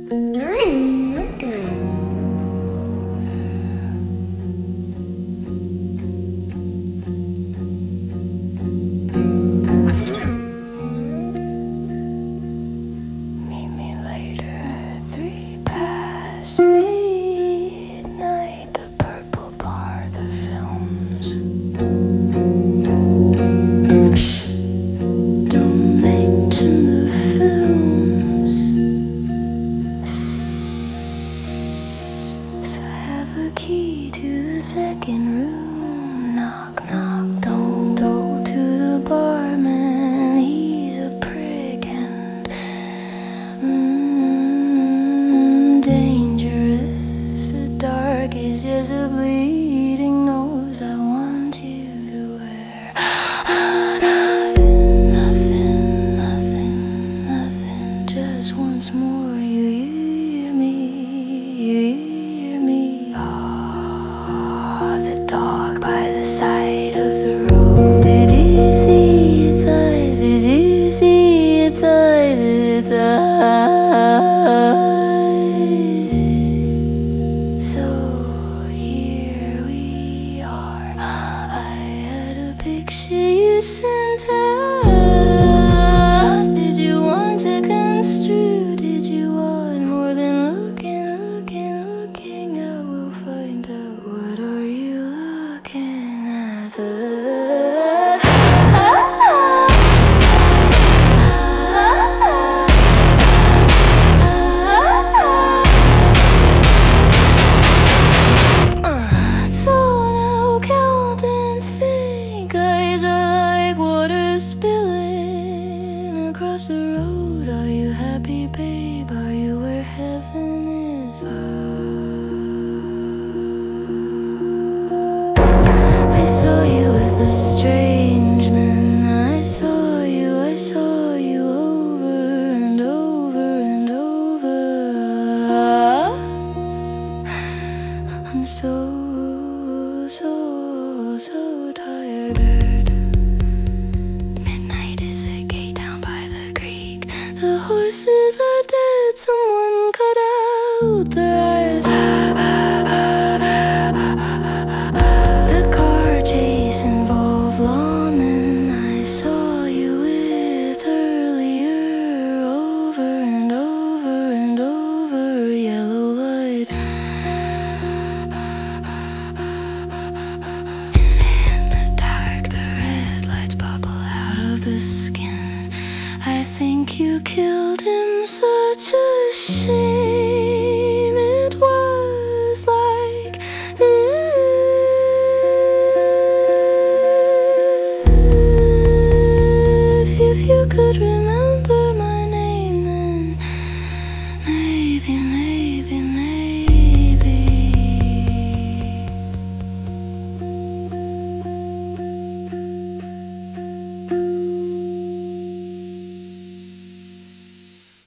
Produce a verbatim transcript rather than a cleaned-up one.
me later, three past midnight, the purple bar, the films. Psh, don't mention the films. So I have a key to the second room. Knock, knock, don't go to the barman. He's a prick and mm, dangerous. The dark is just a bleeding nose. I want you to wear nothing, nothing, nothing, nothing. Just once more, you hear me, you hear me. Ah, the dog by the side of the road. Did you see its eyes? Did you see its eyes? Its eyes. So here we are. I had a picture you sent out. Did you want to construe? Did you want more than looking, looking, looking? I will find out. What are you looking at? So now count and think. Eyes are like water spilling across the road. Are you happy, babe? Are you where heaven is? I saw you with a strange man. I saw you, I saw you over and over and over. I'm so, so, so tired. Midnight is a gate down by the creek. The horses are dead. Someone cut out their eyes. The car chase involved lawmen. I saw you with earlier, over and over and over. Yellow light. In the dark, the red lights bubble out of the skin. I think you killed him so